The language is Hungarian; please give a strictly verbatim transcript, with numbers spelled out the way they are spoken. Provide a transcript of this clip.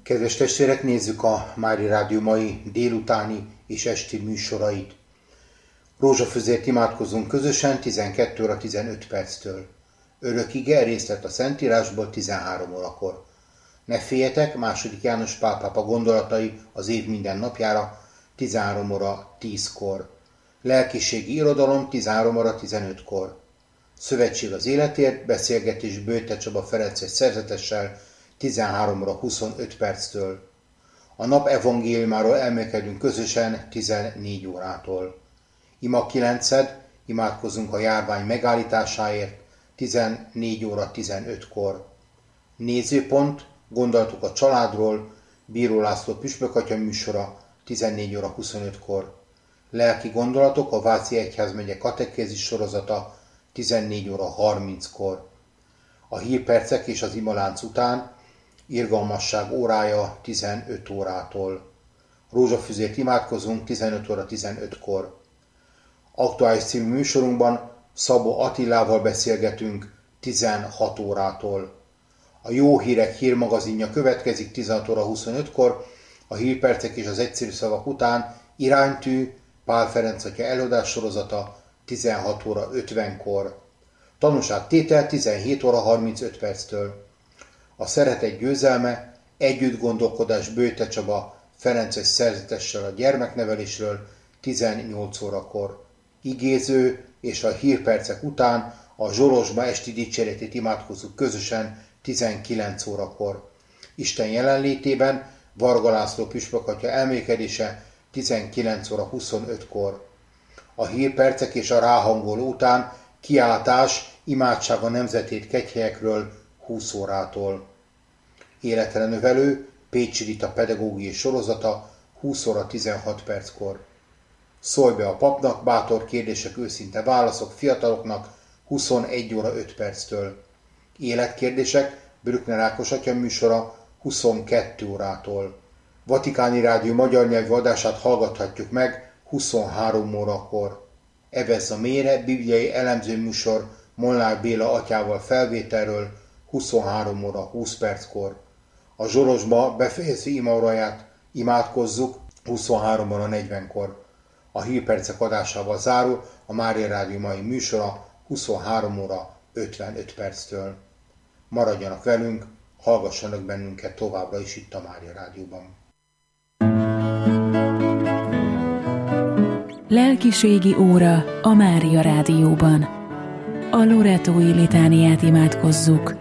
Kedves testvérek, nézzük a Mária Rádió mai délutáni és esti műsorait. Rózsafüzért imádkozunk közösen tizenkettő óra tizenöt perctől. Örök ige részlet a Szentírásból tizenhárom órakor. Ne féljetek, második János Pál pápa gondolatai az év minden napjára tizenhárom óra tízkor. Lelkiségi irodalom tizenhárom óra tizenötkor. Szövetség az életért, beszélgetés Böjte Csaba Ferences szerzetessel tizenhárom óra huszonöt perctől. A nap evangéliumáról elmélkedünk közösen tizennégy órától. Ima kilenced, imádkozunk a járvány megállításáért tizennégy óra tizenötkor. Nézőpont, gondolatok a családról, Bíró László püspökatya műsora tizennégy óra huszonötkor. Lelki gondolatok, a Váci Egyházmegye katekézis sorozata tizennégy óra harminckor. A hírpercek és az imalánc után irgalmasság órája tizenöt órától. Rózsafüzért imádkozunk tizenöt óra tizenötkor. Aktuális című műsorunkban Szabó Attilával beszélgetünk tizenhat órától. A Jó Hírek hírmagazinja következik tizenhat óra huszonötkor, a hírpercek és az egyszerű szavak után Iránytű, Pál Ferenc atya előadás sorozata tizenhat óra ötvenkor. Tanúságtétel tizenhét óra harmincöt perctől. A Szeretet győzelme, együtt gondolkodás Böjte Csaba Ferences szerzetessel a gyermeknevelésről tizennyolc órakor. Igéző és a hírpercek után a Zsolozsma esti dicséretét imádkozzuk közösen tizenkilenc órakor. Isten jelenlétében Varga László püspökatya elmélkedése tizenkilenc óra huszonötkor. A hírpercek és a ráhangoló után kiáltás, imádság a nemzetét kegyhelyekről húsz órától. Életre növelő, Pécsi Rita pedagógiai sorozata húsz óra tizenhat perckor. Szólj be a papnak, bátor kérdések, őszinte válaszok fiataloknak huszonegy óra öt perctől. Életkérdések, Brückner Ákos atya műsora huszonkettő órától. Vatikáni Rádió magyar nyelvű adását hallgathatjuk meg huszonhárom órakor. Evezz a mélyre, bibliai elemző műsor Molnár Béla atyával felvételről huszonhárom óra húsz perckor. A Zsolozsma befejező imaóraját imádkozzuk huszonhárom óra negyvenkor. A hírpercek adásával zárul a Mária Rádió mai műsora huszonhárom óra ötvenöt perctől. Maradjanak velünk, hallgassanak bennünket továbbra is itt a Mária Rádióban. Lelkiségi óra a Mária Rádióban. A Loretói litániát imádkozzuk.